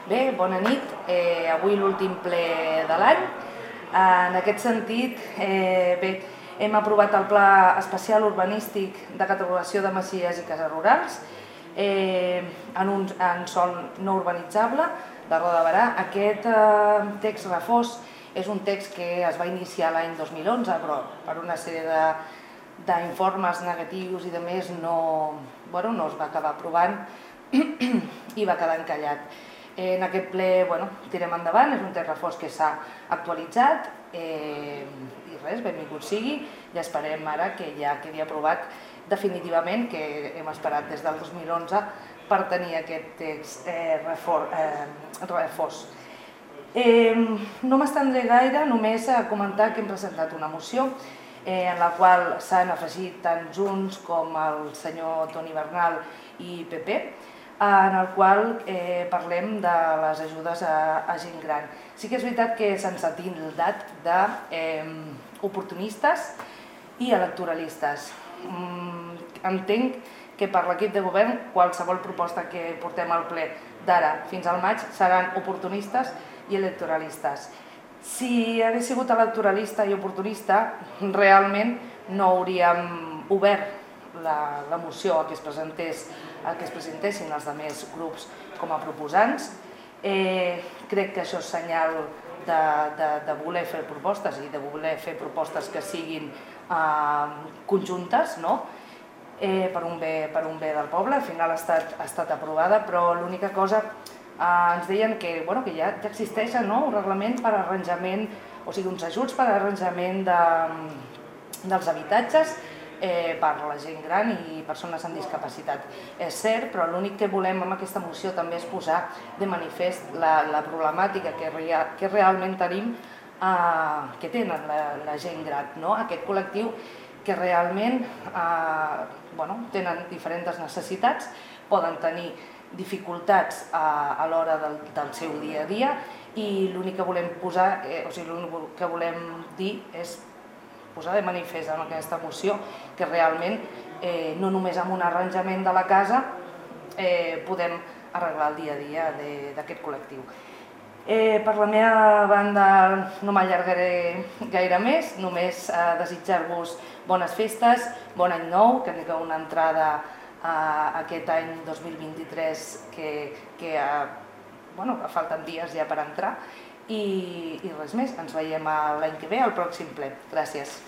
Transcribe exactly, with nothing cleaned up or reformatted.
Bé, bona nit. Eh, avui l'últim ple de l'any. En aquest sentit, eh, bé, hem aprovat el Pla Especial Urbanístic de Catalogació de Masies i Cases Rurals eh, en un en sòl no urbanitzable de Roda de Berà. Aquest eh, text refós és un text que es va iniciar l'any dos mil onze, però per una sèrie d'informes negatius i de més no, bueno, no es va acabar aprovant i va quedar encallat. En aquest ple bueno, tirem endavant, és un text refós que s'ha actualitzat eh, i res, benvingut sigui, i esperem ara que ja quedi aprovat definitivament, que hem esperat des del dos mil onze per tenir aquest text eh, refor, eh, refós. Eh, no m'estendré gaire, només a comentar que hem presentat una moció eh, en la qual s'han afegit tant Junts com el senyor Toni Bernal i P P, en el qual eh, parlem de les ajudes a, a gent gran. Sí que és veritat que se'ns ha tildat d'oportunistes eh, i electoralistes. Mm, entenc que per l'equip de govern qualsevol proposta que portem al ple d'ara fins al maig seran oportunistes i electoralistes. Si hagués sigut electoralista i oportunista, realment no hauríem obert la, la moció a que es presentés, a que es presentessin els altres grups com a proposants. Eh, crec que això és senyal de, de, de voler fer propostes i de voler fer propostes que siguin eh, conjuntes, no? eh, per, un bé, per un bé del poble. Al final ha estat, ha estat aprovada, però l'única cosa eh, ens deien que, bueno, que ja, ja existeix no? un reglament per arranjament, o sigui, uns ajuts per arranjament de, dels habitatges Eh, per la gent gran i persones amb discapacitat. És cert, però l'únic que volem amb aquesta moció també és posar de manifest la, la problemàtica que, rea, que realment tenim, eh, que tenen la, la gent gran, no? Aquest col·lectiu que realment eh, bueno, tenen diferents necessitats, poden tenir dificultats a, a l'hora del, del seu dia a dia i l'únic que volem posar, eh, o sigui, l'únic que volem dir és posar de manifest en aquesta moció que realment eh, no només amb un arranjament de la casa eh, podem arreglar el dia a dia d'aquest col·lectiu. Eh, per la meva banda no m'allargaré gaire més, només eh, desitjar-vos bones festes, bon any nou, que tingueu una entrada a aquest any dos mil vint-i-tres que, que eh, bueno, falten dies ja per entrar. I, i res més, ens veiem l'any que ve, al pròxim ple. Gràcies.